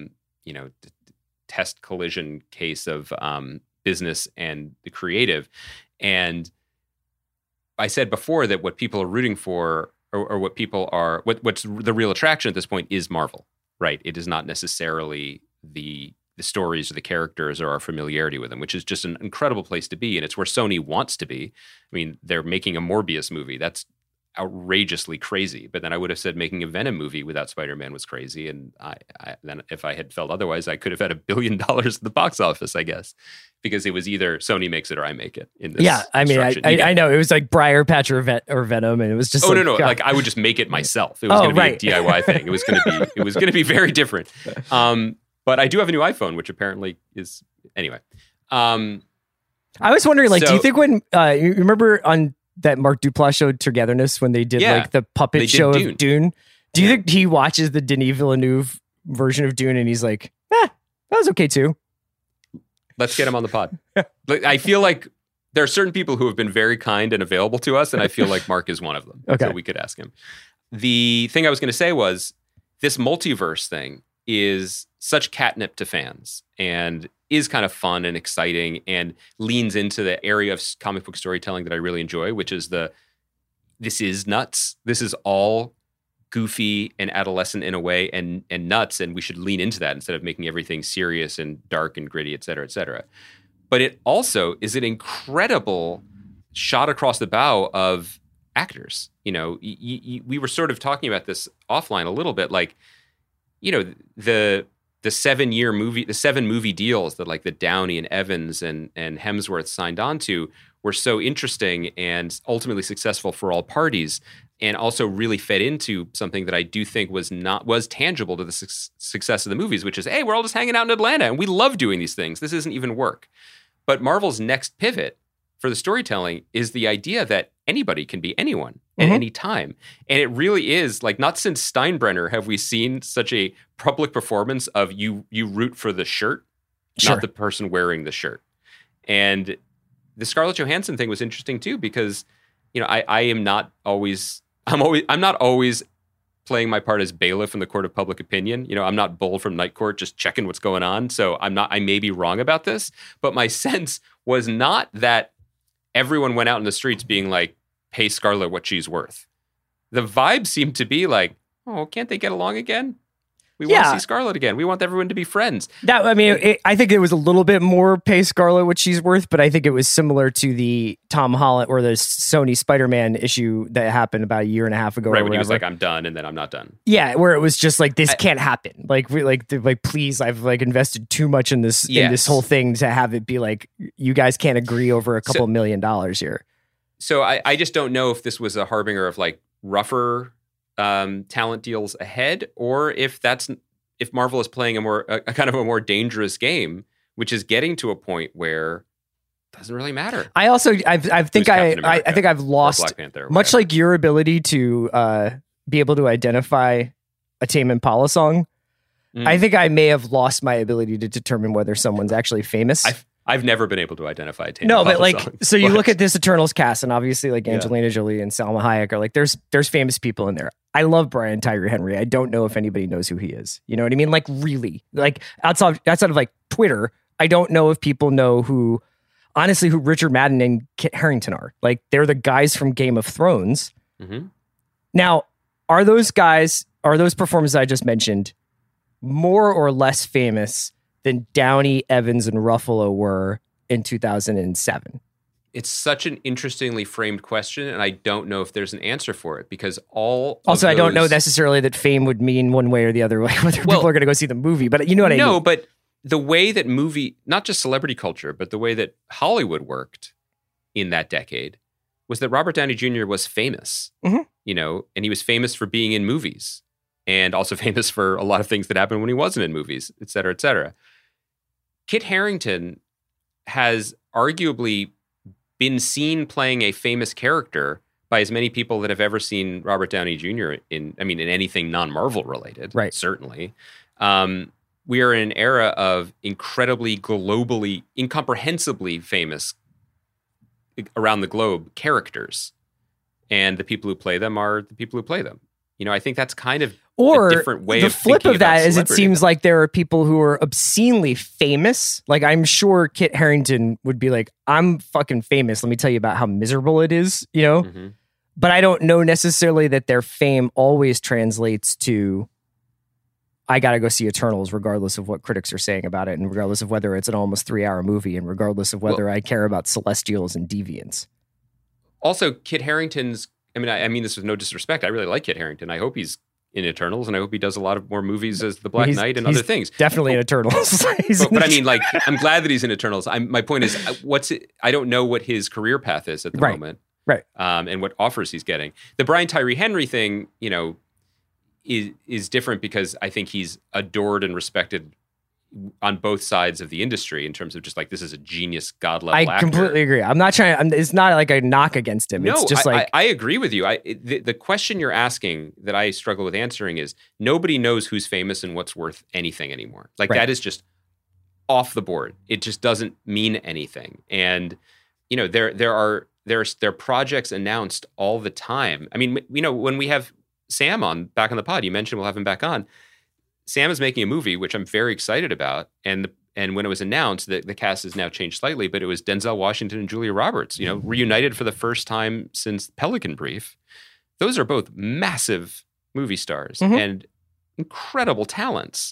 test collision case of business and the creative. And I said before that what people are rooting for, or what people are, what's the real attraction at this point is Marvel, right? It is not necessarily the stories or the characters or our familiarity with them, which is just an incredible place to be. And it's where Sony wants to be. I mean, they're making a Morbius movie. That's outrageously crazy. But then I would have said making a Venom movie without Spider-Man was crazy. And then if I had felt otherwise, I could have had $1 billion at the box office, I guess, because it was either Sony makes it or I make it. In this I mean, I know it was like Briar Patch or Venom, and it was just no. Like I would just make it myself. It was going to be a DIY thing. It was going to be very different. But I do have a new iPhone, which apparently is anyway. I was wondering, do you think when you remember on that Mark Duplass show Togetherness when they did like the puppet show of Dune? Do you think he watches the Denis Villeneuve version of Dune and he's like, that was okay too? Let's get him on the pod. I feel like there are certain people who have been very kind and available to us, and I feel like Mark is one of them. Okay. So we could ask him. The thing I was going to say was this multiverse thing is such catnip to fans and is kind of fun and exciting and leans into the area of comic book storytelling that I really enjoy, which is this is nuts. This is all goofy and adolescent in a way and nuts, and we should lean into that instead of making everything serious and dark and gritty, et cetera, et cetera. But it also is an incredible shot across the bow of actors. We were sort of talking about this offline a little bit, like, the 7 movie deals that like the Downey and Evans and Hemsworth signed on to were so interesting and ultimately successful for all parties, and also really fed into something that I do think was tangible to the success of the movies, which is, hey, we're all just hanging out in Atlanta and we love doing these things. This isn't even work. But Marvel's next pivot for the storytelling is the idea that anybody can be anyone at any time. And it really is like, not since Steinbrenner have we seen such a public performance of you root for the shirt, not the person wearing the shirt. And the Scarlett Johansson thing was interesting too, because, I'm not always playing my part as bailiff in the court of public opinion. I'm not Bull from Night Court just checking what's going on. So I may be wrong about this, but my sense was not that everyone went out in the streets being like, pay Scarlett what she's worth. The vibe seemed to be like, oh, can't they get along again? We want to see Scarlett again. We want everyone to be friends. I think it was a little bit more pay Scarlett what she's worth, but I think it was similar to the Tom Holland or the Sony Spider-Man issue that happened about a year and a half ago. Right, when he was like, I'm done, and then I'm not done. Yeah, where it was just like, this can't happen. Like, please, I've like invested too much in this whole thing to have it be like, you guys can't agree over a couple $1 million here. So I just don't know if this was a harbinger of like rougher talent deals ahead, or if Marvel is playing a kind of a more dangerous game, which is getting to a point where it doesn't really matter. I think I've lost Black Panther, much like your ability to be able to identify a Tame Impala song. I think I may have lost my ability to determine whether someone's actually famous. I've never been able to identify a Tame Impala but song. So you look at this Eternals cast, and obviously like Angelina Jolie and Salma Hayek are like, there's famous people in there. I love Brian Tyree Henry. I don't know if anybody knows who he is. You know what I mean? Like, really, like outside of like Twitter, I don't know if people know who Richard Madden and Kit Harington are. Like, they're the guys from Game of Thrones. Mm-hmm. Now, are those performances I just mentioned more or less famous than Downey, Evans, and Ruffalo were in 2007? It's such an interestingly framed question, and I don't know if there's an answer for it, because I don't know necessarily that fame would mean one way or the other way, whether people are going to go see the movie, but you know what I mean? No, but the way that not just celebrity culture, but the way that Hollywood worked in that decade was that Robert Downey Jr. was famous, and he was famous for being in movies, and also famous for a lot of things that happened when he wasn't in movies, et cetera, et cetera. Kit Harington has arguably been seen playing a famous character by as many people that have ever seen Robert Downey Jr. in anything non-Marvel related, right? Certainly. We are in an era of incredibly globally, incomprehensibly famous around the globe characters. And the people who play them are the people who play them. I think that's kind of a different way of thinking about celebrity. The flip of that is it seems like there are people who are obscenely famous. Like, I'm sure Kit Harington would be like, I'm fucking famous. Let me tell you about how miserable it is, Mm-hmm. But I don't know necessarily that their fame always translates to, I got to go see Eternals regardless of what critics are saying about it, and regardless of whether it's an almost 3-hour movie, and regardless of whether I care about Celestials and Deviants. Also, Kit Harington's, I mean this with no disrespect. I really like Kit Harington. I hope he's in Eternals, and I hope he does a lot of more movies as the Black Knight and other things. Definitely in Eternals. but I mean, like, I'm glad that he's in Eternals. My point is, I don't know what his career path is at the moment. Right. And what offers he's getting. The Brian Tyree Henry thing, is different because I think he's adored and respected on both sides of the industry in terms of just like, this is a genius, God level actor. I completely agree. I'm not trying. It's not like a knock against him. No, it's just I agree with you. The question you're asking that I struggle with answering is nobody knows who's famous and what's worth anything anymore. Like that is just off the board. It just doesn't mean anything. And there are projects announced all the time. I mean, when we have Sam back on the pod, you mentioned we'll have him back on. Sam is making a movie, which I'm very excited about. And when it was announced, the cast has now changed slightly, but it was Denzel Washington and Julia Roberts, reunited for the first time since Pelican Brief. Those are both massive movie stars and incredible talents.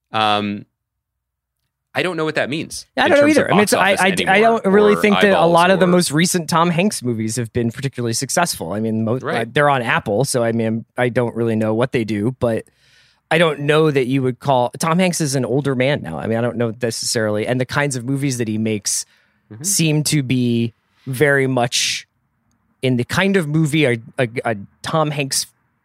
I don't know what that means. I don't know either. I don't really think that a lot of the most recent Tom Hanks movies have been particularly successful. I mean, they're on Apple, so I don't really know what they do, but I don't know that you would call Tom Hanks is an older man now. I mean, I don't know necessarily, and the kinds of movies that he makes seem to be very much in the kind of movie a Tom Hanks,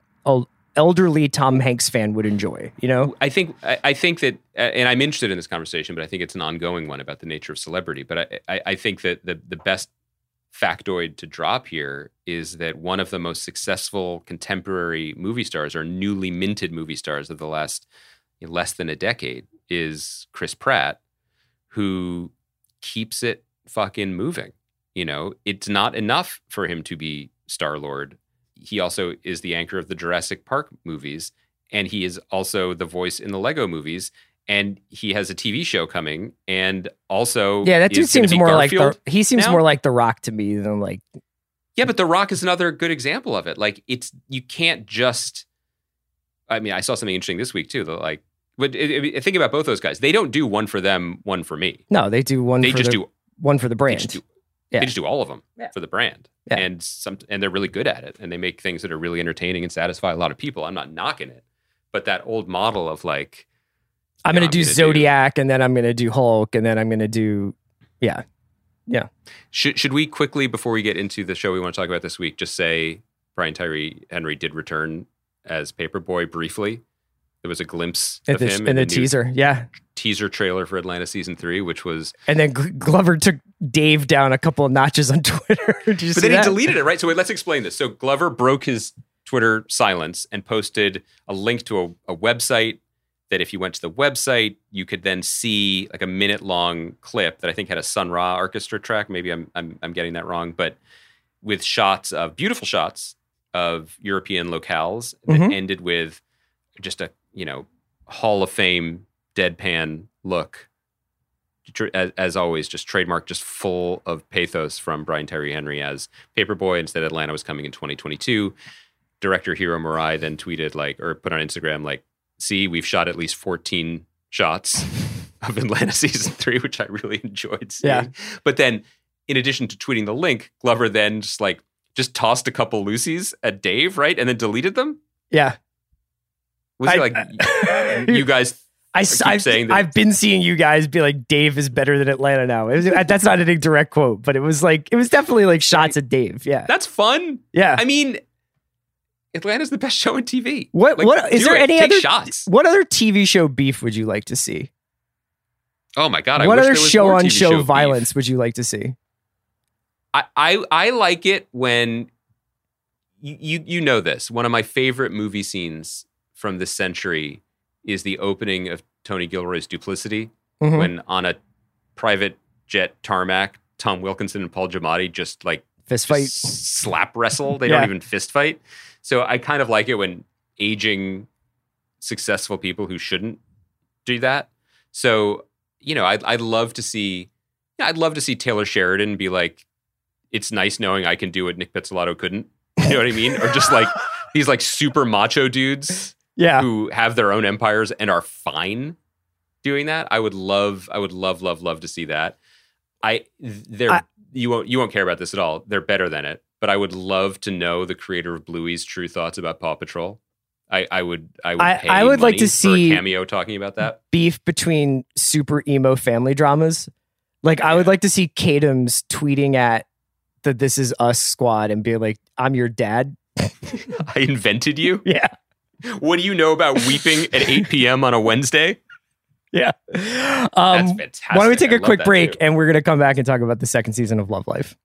elderly Tom Hanks fan would enjoy. I think that, and I'm interested in this conversation, but I think it's an ongoing one about the nature of celebrity. But I think that the best factoid to drop here is that one of the most successful contemporary movie stars or newly minted movie stars of the last less than a decade is Chris Pratt, who keeps it fucking moving. It's not enough for him to be Star-Lord. He also is the anchor of the Jurassic Park movies, and he is also the voice in the Lego movies. And he has a TV show coming, and also that dude seems more Garfield like more like The Rock to me than like. Yeah, but The Rock is another good example of it. Like you can't just. I mean, I saw something interesting this week too. Think about both those guys. They don't do one for them, one for me. No, they do one. They just do one for the brand. They just do all of them for the brand, and they're really good at it, and they make things that are really entertaining and satisfy a lot of people. I'm not knocking it, but that old model of like. I'm going to do Zodiac, and then I'm going to do Hulk, and then I'm going to do, yeah. Should we quickly, before we get into the show we want to talk about this week, just say Brian Tyree Henry did return as Paperboy briefly? There was a glimpse of him in the teaser, teaser trailer for Atlanta season 3, which was, and then Glover took Dave down a couple of notches on Twitter. But then he deleted it, right? So let's explain this. So Glover broke his Twitter silence and posted a link to a website. That if you went to the website, you could then see like a minute-long clip that I think had a Sun Ra orchestra track. Maybe I'm getting that wrong, but with beautiful shots of European locales that ended with just a Hall of Fame deadpan look. As always, just trademark, just full of pathos from Brian Tyree Henry as Paperboy. Instead, Atlanta was coming in 2022. Director Hiro Murai then tweeted or put on Instagram see, we've shot at least 14 shots of Atlanta season 3, which I really enjoyed seeing. Yeah. But then, in addition to tweeting the link, Glover then just tossed a couple Lucy's at Dave, right? And then deleted them? Yeah. Was he you guys saying that? I've been seeing you guys be like, Dave is better than Atlanta now. That's not a direct quote, but it was definitely shots at Dave. Yeah. That's fun. Yeah. I mean, Atlanta's the best show on TV. What is there any Take other shots? What other TV show beef would you like to see? Oh my God. What I wish other there was show more on TV show beef. violence would you like to see? I like it when you know this. One of my favorite movie scenes from this century is the opening of Tony Gilroy's Duplicity, Mhm. when on a private jet tarmac, Tom Wilkinson and Paul Giamatti just like Fist fight. slap wrestle. They Yeah. don't even fist fight. So I kind of like it when aging successful people who shouldn't do that. So, I'd love to see Taylor Sheridan be like, it's nice knowing I can do what Nick Pizzolatto couldn't. You know what I mean? Or just like these like super macho dudes Yeah. who have their own empires and are fine doing that. I would love to see that. You won't care about this at all. They're better than it. But I would love to know the creator of Bluey's true thoughts about Paw Patrol. I would pay I would like money to for see a cameo talking about that. beef between super emo family dramas. Like, I would like to see Kadams tweeting at the This Is Us squad and be like, I'm your dad. I invented you. Yeah. What do you know about weeping at 8 p.m. on a Wednesday? Yeah. That's fantastic. Why don't we take I a love quick that break too. and we're going to come back and talk about the second season of Love Life.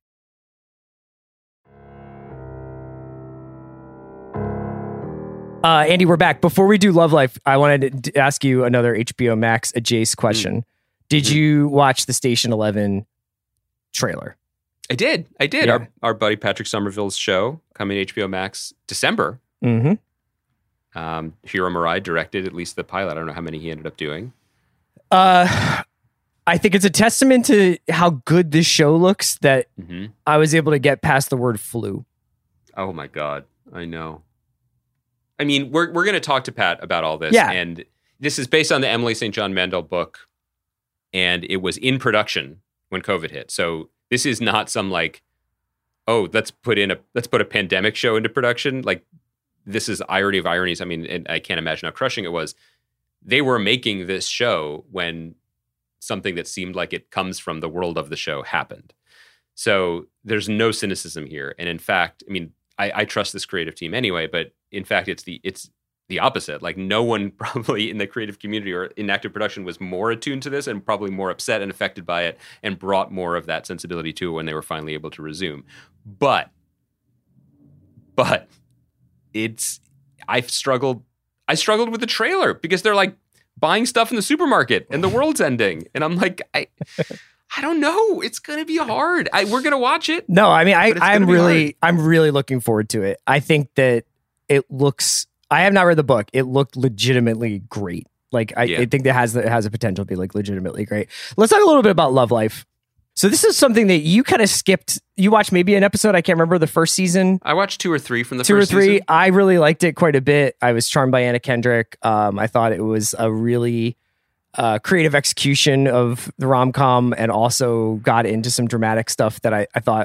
Andy, we're back. Before we do Love Life, I wanted to ask you another HBO Max adjacent question. Did you watch the Station 11 trailer? I did. Yeah. Our buddy Patrick Somerville's show coming to HBO Max December. Mm-hmm. Hiro Murai directed at least the pilot. I don't know how many he ended up doing. I think it's a testament to how good this show looks that Mm-hmm. I was able to get past the word flu. Oh my God. I know. I mean, we're going to talk to Pat about all this. Yeah. And this is based on the Emily St. John Mandel book. And it was in production when COVID hit. So this is not some like, oh, let's put a pandemic show into production. Like, this is irony of ironies. I mean, and I can't imagine how crushing it was. They were making this show when something that seemed like it comes from the world of the show happened. So there's no cynicism here. And in fact, I mean, I trust this creative team anyway, but in fact, it's the opposite. Like, no one probably in the creative community or in active production was more attuned to this and probably more upset and affected by it and brought more of that sensibility to it when they were finally able to resume. But I struggled with the trailer because they're like buying stuff in the supermarket and the world's ending. And I'm like, I don't know. It's going to be hard. We're going to watch it. No, I mean, But it's gonna be I'm really looking forward to it. I think that it looks, I have not read the book. It looked legitimately great. Like, I think that it has a potential to be like legitimately great. Let's talk a little bit about Love Life. So this is something that you kind of skipped. You watched maybe an episode. I can't remember the first season. I watched 2 or 3 from the Two or first three. season. I really liked it quite a bit. I was charmed by Anna Kendrick. I thought it was a really creative execution of the rom-com and also got into some dramatic stuff that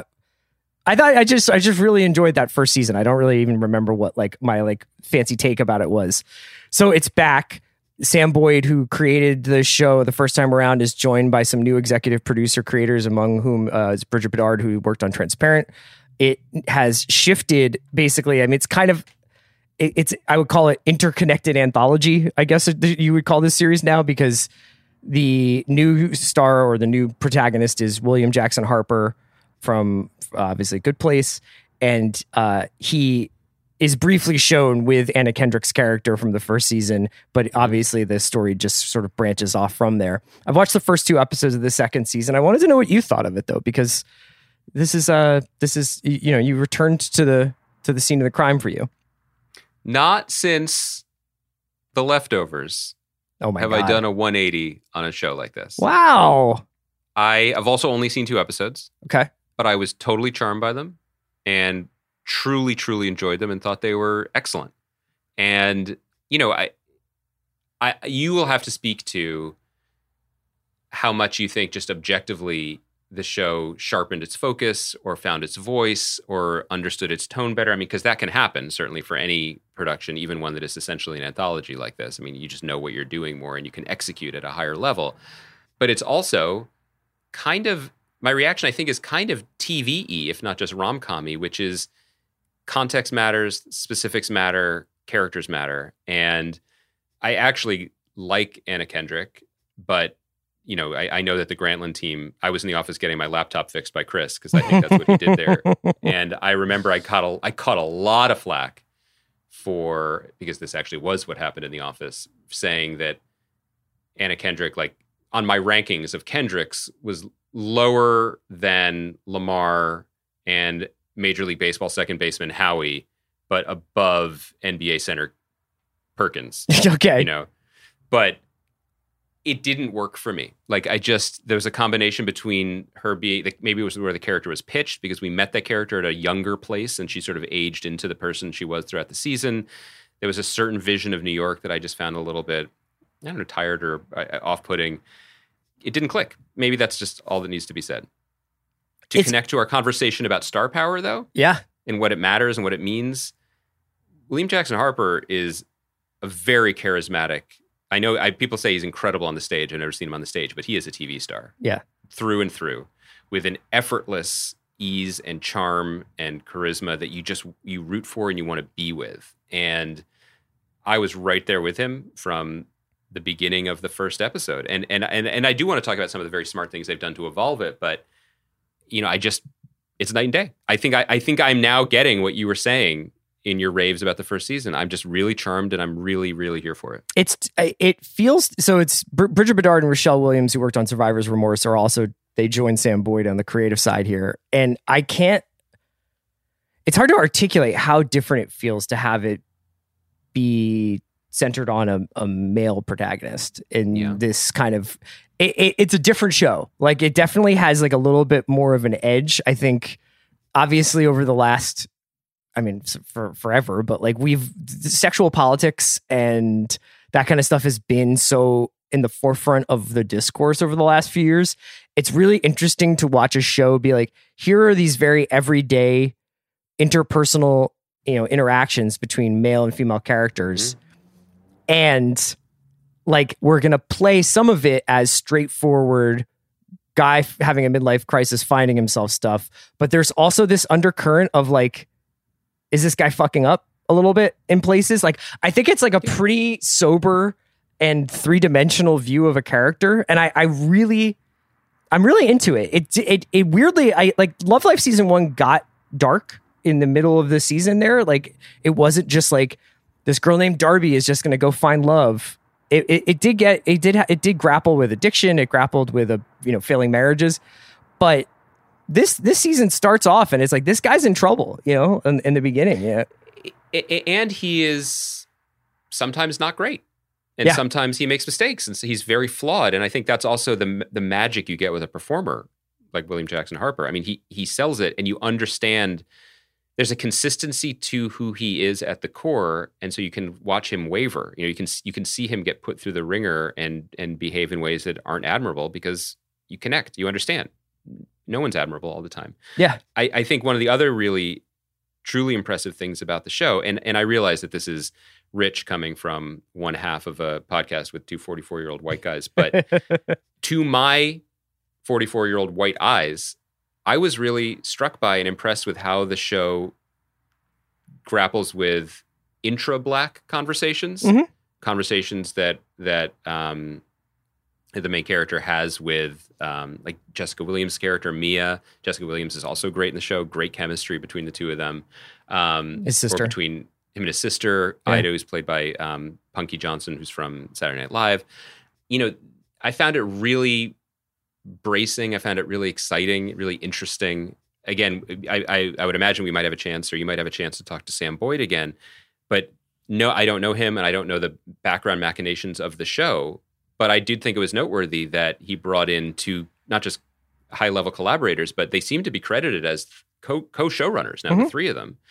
I just really enjoyed that first season. I don't really even remember what like my like fancy take about it was. So it's back. Sam Boyd, who created the show the first time around, is joined by some new executive producer creators, among whom is Bridget Bedard, who worked on Transparent. It has shifted basically. I mean, it's kind of, I would call it interconnected anthology, I guess you would call this series now, because the new star or the new protagonist is William Jackson Harper from obviously Good Place. And he is briefly shown with Anna Kendrick's character from the first season, but obviously the story just sort of branches off from there. I've watched the first 2 episodes of the second season. I wanted to know what you thought of it though, because this is you returned to the scene of the crime for you. Not since The Leftovers Oh my have God. I done a 180 on a show like this. Wow. I've also only seen 2 episodes, Okay. but I was totally charmed by them and truly, truly enjoyed them and thought they were excellent. And, you know, you will have to speak to how much you think just objectively the show sharpened its focus or found its voice or understood its tone better. I mean, because that can happen certainly for any production, even one that is essentially an anthology like this. I mean, you just know what you're doing more and you can execute at a higher level. But it's also kind of, my reaction, I think, is kind of TV-y, if not just rom-com-y, which is context matters, specifics matter, characters matter. And I actually like Anna Kendrick, but I know that the Grantland team, I was in the office getting my laptop fixed by Chris because I think that's what he did there. And I remember I caught a lot of flack because this actually was what happened in the office, saying that Anna Kendrick, like on my rankings of Kendricks, was lower than Lamar and Major League Baseball second baseman Howie, but above NBA center Perkins. Okay. But it didn't work for me. Like there was a combination between her being, like, maybe it was where the character was pitched because we met that character at a younger place and she sort of aged into the person she was throughout the season. There was a certain vision of New York that I just found a little bit, I don't know, tired or off-putting. It didn't click. Maybe that's just all that needs to be said. To connect to our conversation about star power, though, yeah, and what it matters and what it means, William Jackson Harper is a very charismatic. I know people say he's incredible on the stage. I've never seen him on the stage, but he is a TV star. Yeah. Through and through, with an effortless ease and charm and charisma that you root for and you want to be with. And I was right there with him from the beginning of the first episode. And I do want to talk about some of the very smart things they've done to evolve it, but it's night and day. I think I'm now getting what you were saying in your raves about the first season. I'm just really charmed and I'm really, really here for it. It feels, so it's Bridget Bedard and Rochelle Williams, who worked on Survivor's Remorse, they joined Sam Boyd on the creative side here. And it's hard to articulate how different it feels to have it be centered on a male protagonist in this kind of, it's a different show. Like, it definitely has like a little bit more of an edge. I think obviously over the last, for forever, but like sexual politics and that kind of stuff has been so in the forefront of the discourse over the last few years. It's really interesting to watch a show be like, here are these very everyday interpersonal, interactions between male and female characters. Mm-hmm. And like, we're going to play some of it as straightforward guy having a midlife crisis, finding himself stuff. But there's also this undercurrent of like, is this guy fucking up a little bit in places? Like, I think it's like a pretty sober and three-dimensional view of a character. And I'm really into it. It weirdly, Love Life season 1 got dark in the middle of the season there. Like, it wasn't just like this girl named Darby is just going to go find love. It did grapple with addiction. It grappled with failing marriages, but this season starts off and it's like, this guy's in trouble, in the beginning. Yeah. And he is sometimes not great. And sometimes he makes mistakes, and so he's very flawed. And I think that's also the magic you get with a performer like William Jackson Harper. I mean, he sells it, and you understand there's a consistency to who he is at the core, and so you can watch him waver. You can see him get put through the ringer and behave in ways that aren't admirable because you connect, you understand. No one's admirable all the time. Yeah, I think one of the other really truly impressive things about the show, and I realize that this is rich coming from one half of a podcast with two 44-year-old white guys, but to my 44-year-old white eyes, I was really struck by and impressed with how the show grapples with intra-Black conversations, conversations that the main character has with like Jessica Williams' character, Mia. Jessica Williams is also great in the show. Great chemistry between the two of them. His sister. Or between him and his sister, Ida, who's played by Punky Johnson, who's from Saturday Night Live. I found it really bracing. I found it really exciting, really interesting. Again, I would imagine we might have a chance, or you might have a chance to talk to Sam Boyd again. But no, I don't know him, and I don't know the background machinations of the show. But I did think it was noteworthy that he brought in two, not just high-level collaborators, but they seem to be credited as co-showrunners now, the three of them.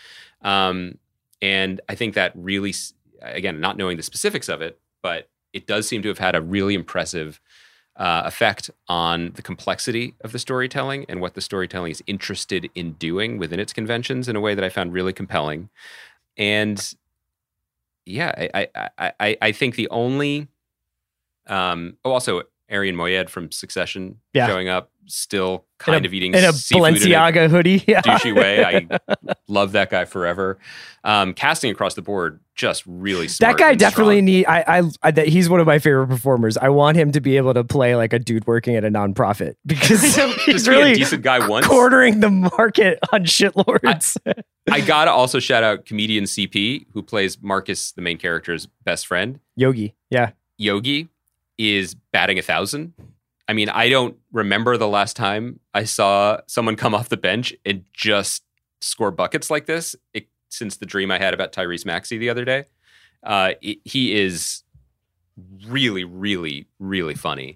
And I think that really, again, not knowing the specifics of it, but it does seem to have had a really impressive effect on the complexity of the storytelling and what the storytelling is interested in doing within its conventions in a way that I found really compelling. And yeah, I think the only... also, Arian Moayed from Succession Yeah. showing up, still kind of eating in a seafood Balenciaga hoodie. Yeah. in a douchey way. I love that guy forever. Casting across the board, just really smart. That guy and definitely strong. that he's one of my favorite performers. I want him to be able to play like a dude working at a nonprofit because he's Just be really a decent guy once. cornering the market on shitlords. I gotta also shout out comedian CP, who plays Marcus, the main character's best friend. Yogi. Yeah. Yogi is batting 1,000. I mean, I don't remember the last time I saw someone come off the bench and just score buckets like this since the dream I had about Tyrese Maxey the other day. He is really, really, really funny.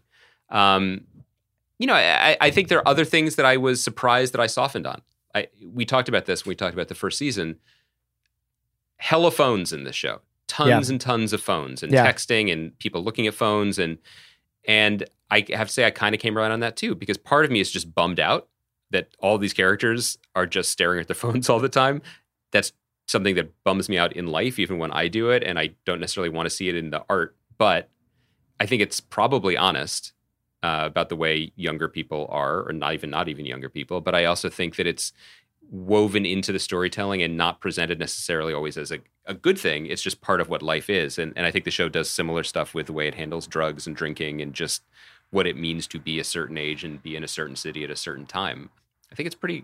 I think there are other things that I was surprised that I softened on. We talked about this when we talked about the first season. Hella phones in this show. Tons and tons of phones and texting and people looking at phones. And I have to say I kind of came around on that too, because part of me is just bummed out that all these characters are just staring at their phones all the time. That's something that bums me out in life, even when I do it. And I don't necessarily want to see it in the art. But I think it's probably honest about the way younger people are, or not even younger people. But I also think that it's woven into the storytelling and not presented necessarily always as a good thing. It's just part of what life is. And I think the show does similar stuff with the way it handles drugs and drinking and just what it means to be a certain age and be in a certain city at a certain time. I think it's pretty...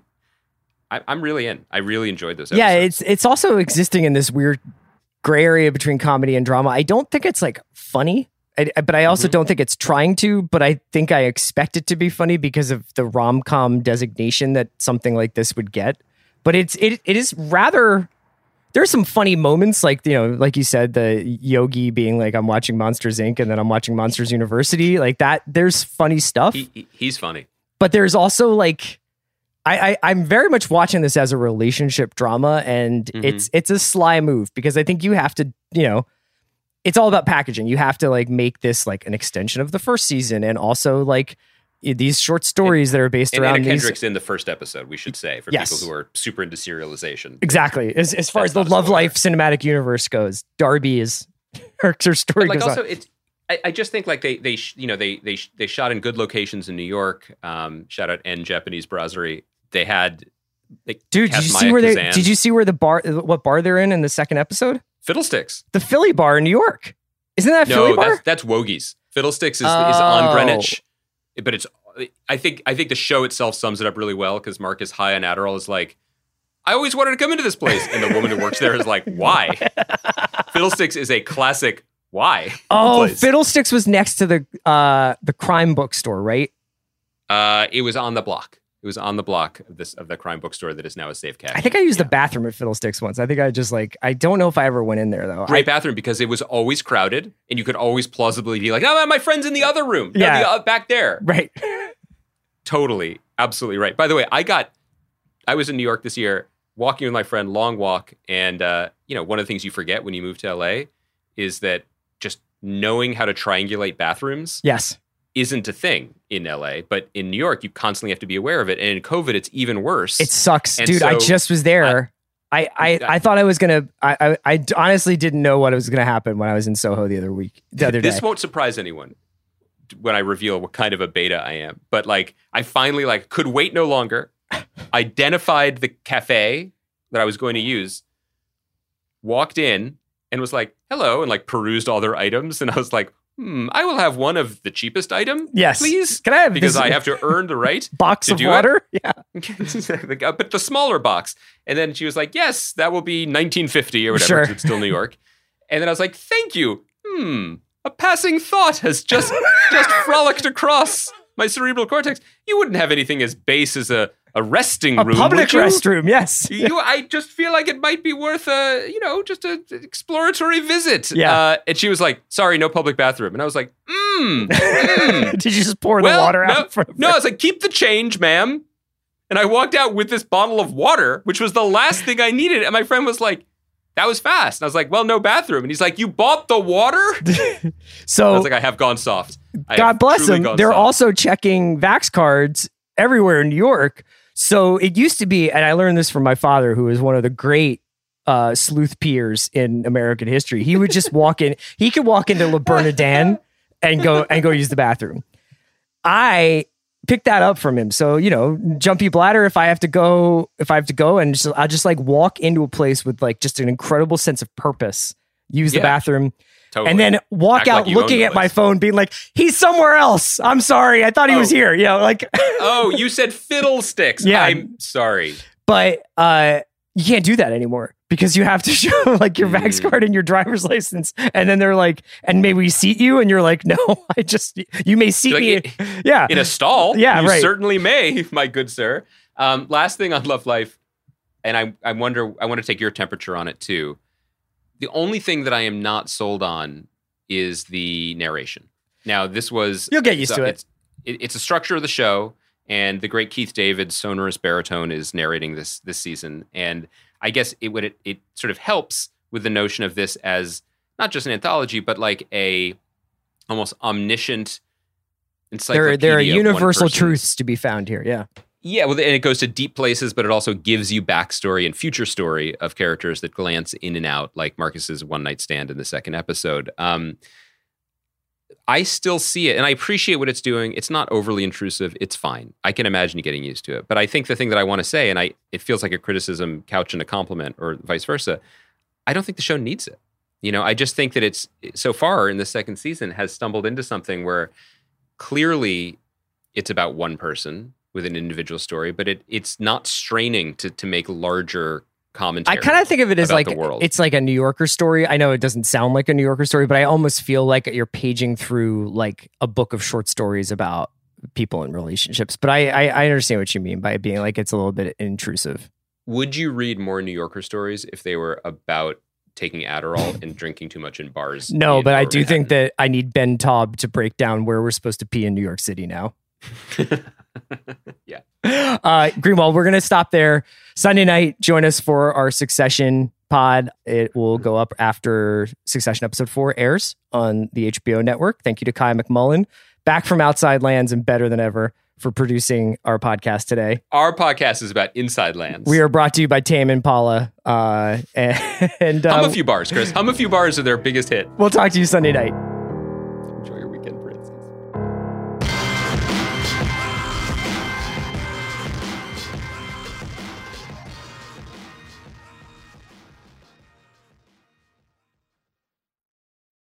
I'm really in. I really enjoyed those episodes. Yeah, it's also existing in this weird gray area between comedy and drama. I don't think it's like funny, but I also don't think it's trying to, but I think I expect it to be funny because of the rom-com designation that something like this would get. But it is rather... There's some funny moments, like, you know, like you said, the Yogi being like, I'm watching Monsters, Inc. and then I'm watching Monsters University. Like that, there's funny stuff. He's funny. But there's also like... I'm very much watching this as a relationship drama, and it's a sly move because I think you have to, you know, it's all about packaging. You have to like make this like an extension of the first season, and also like these short stories that are based around Anna these. Kendrick's in the first episode, we should say, for people who are super into serialization. Exactly. As far as the Love Life cinematic universe goes, Darby is her story. But like goes also, on. I just think like they shot in good locations in New York. Shout out N Japanese Brasserie. They had, dude. Did you see where what bar they're in the second episode? Fiddlesticks, the Philly bar in New York. Isn't that Philly bar? That's Wogie's. Fiddlesticks is on Greenwich, but it's. I think the show itself sums it up really well because Marcus high on Adderall is like, I always wanted to come into this place, and the woman who works there is like, why? Fiddlesticks is a classic. Why? Oh, place. Fiddlesticks was next to the crime bookstore, right? It was on the block. It was on the block of the crime bookstore that is now a Safe Cash. I think I used the bathroom at Fiddlesticks once. I think I just like, I don't know if I ever went in there though. Great bathroom because it was always crowded and you could always plausibly be like, oh, my friend's in the other room. No, back there. Right. Totally. Absolutely right. By the way, I was in New York this year walking with my friend, long walk. And, one of the things you forget when you move to LA is that just knowing how to triangulate bathrooms. Yes. Isn't a thing in LA, but in New York, you constantly have to be aware of it. And in COVID, it's even worse. It sucks, and dude. so, I just was there. I thought I was going to, I honestly didn't know what was going to happen when I was in Soho the other day. This won't surprise anyone when I reveal what kind of a beta I am. But like, I finally could wait no longer, identified the cafe that I was going to use, walked in and was like, hello, and like perused all their items. And I was like, I will have one of the cheapest item, please. Can I have because I have to earn the right box of water? It. Yeah, but the smaller box. And then she was like, "Yes, that will be $19.50 or whatever. Sure. It's still New York." And then I was like, "Thank you." A passing thought has just frolicked across my cerebral cortex. You wouldn't have anything as base as a resting room, public would you? restroom, yes. I just feel like it might be worth just an exploratory visit. Yeah. And she was like, sorry, no public bathroom. And I was like, Did you just pour the water out? No, I was like, keep the change, ma'am. And I walked out with this bottle of water, which was the last thing I needed. And my friend was like, that was fast. And I was like, well, no bathroom. And he's like, you bought the water? So I was like, I have gone soft. God bless them. They're also checking Vax cards everywhere in New York. So it used to be, and I learned this from my father, who is one of the great sleuth peers in American history. He would just walk in. He could walk into Le Bernardin and go use the bathroom. I picked that up from him. So, jumpy bladder, if I have to go and I'll just like walk into a place with like just an incredible sense of purpose, use the bathroom, totally. and then walk out looking at my phone being like, he's somewhere else. I'm sorry. I thought he was here. Oh, you said fiddlesticks. Yeah. I'm sorry. But you can't do that anymore because you have to show like your Vax card and your driver's license. And then they're like, and may we seat you? And you're like, no, you may seat me. In a stall. Yeah, you right. certainly may, my good sir. Last thing on Love Life, and I want to take your temperature on it too. The only thing that I am not sold on is the narration. Now, you'll get used to it. It's a structure of the show. And the great Keith David's sonorous baritone is narrating this season. And I guess it sort of helps with the notion of this as not just an anthology, but like a almost omniscient encyclopedia. There are universal truths to be found here. Yeah. Yeah. Well, and it goes to deep places, but it also gives you backstory and future story of characters that glance in and out, like Marcus's one night stand in the second episode. I still see it, and I appreciate what it's doing. It's not overly intrusive. It's fine. I can imagine you getting used to it. But I think the thing that I want to say, and it feels like a criticism couched in a compliment or vice versa, I don't think the show needs it. I just think that it's, so far in the second season, has stumbled into something where clearly it's about one person with an individual story, but it's not straining to make larger commentary. I kind of think of it as like it's like a New Yorker story. I know it doesn't sound like a New Yorker story, but I almost feel like you're paging through like a book of short stories about people in relationships. But I understand what you mean by being like it's a little bit intrusive. Would you read more New Yorker stories if they were about taking Adderall and drinking too much in bars? No, but I do think that I need Ben Taub to break down where we're supposed to pee in New York City now. Yeah. Greenwald, we're going to stop there. Sunday night, join us for our Succession pod. It will go up after Succession episode 4 airs on the HBO network. Thank you to Kai McMullen, back from Outside Lands and better than ever, for producing our podcast today. Our podcast is about Inside Lands. We are brought to you by Tame Impala. And hum a few bars, Chris. Hum a few bars are their biggest hit. We'll talk to you Sunday night.